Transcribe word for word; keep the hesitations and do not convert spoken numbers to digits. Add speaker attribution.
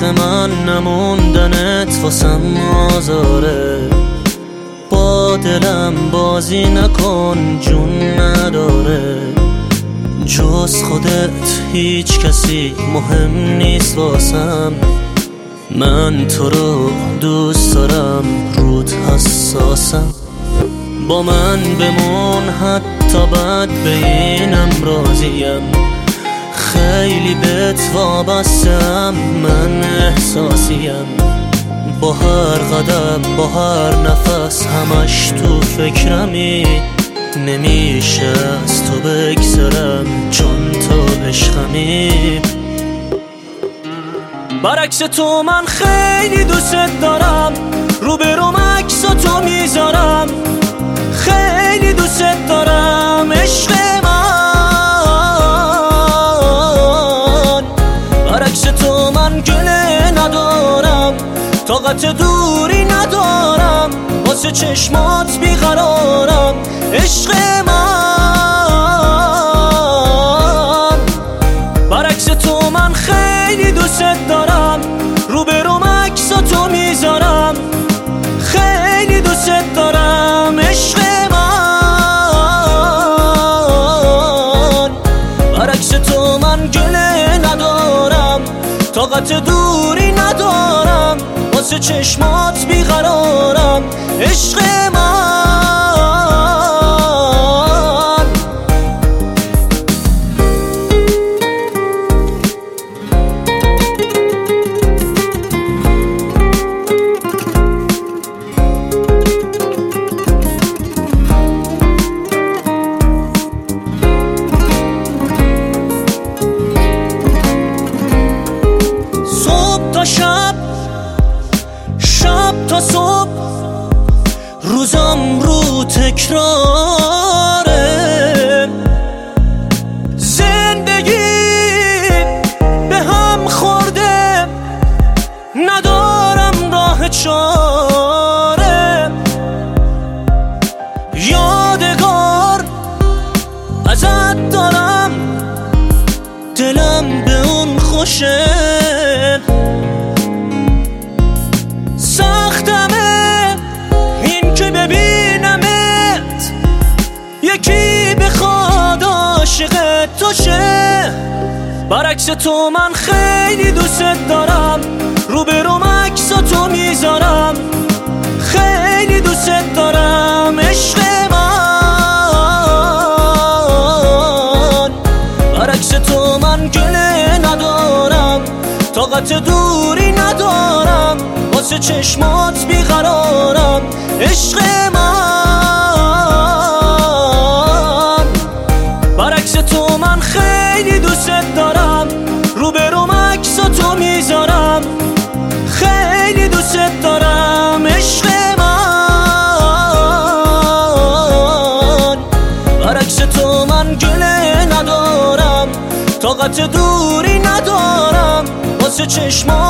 Speaker 1: عشق من نموندنت واسم آزاره، با دلم بازی نکن جون نداره، جز خودت هیچ کسی مهم نیست واسم، من تو رو دوست دارم رود حساسم، با من بمون حتی بد به اینم راضیم، خیلی بهت وابستم من احساسیم، با هر قدم با هر نفس همش تو فکرمی، نمیشه از تو بگذرم چون تو عشقمی. برعکس تو من خیلی دوست دارم، روبروم عکساتو میذارم، خیلی دوست دارم عشق من. برعکس تو من گله ندارم، طاقت دوری ندارم، واسه چشمات بیقرارم عشق من. برعکس تو من خیلی دوست دارم، روبروم عکساتو میذارم، خیلی دوست دارم عشق من. برعکس تو من گله ندارم، طاقت دوری ندارم، واسه چشمات بیقرارم عشق من. شب شب تا صبح روزم رو تکراره، زندگی به هم خورده ندارم راه چاره، یادگار ازت دارم دلم به اون خوشه، سختمه این که ببینمت یکی بخواد عاشق تو شه. برعکس تو من خیلی دوست دارم، روبروم عکساتو میذارم، خیلی دوست دارم عشق من. برعکس تو من گله ندارم، طاقت دوری ندارم، واسه چشمات بیقرارم عشق من. برعکس تو من خیلی دوست دارم، روبروم عکساتو میذارم، خیلی دوست دارم عشق من. برعکس تو من گله ندارم، طاقت دوری ندارم، واسه چشمات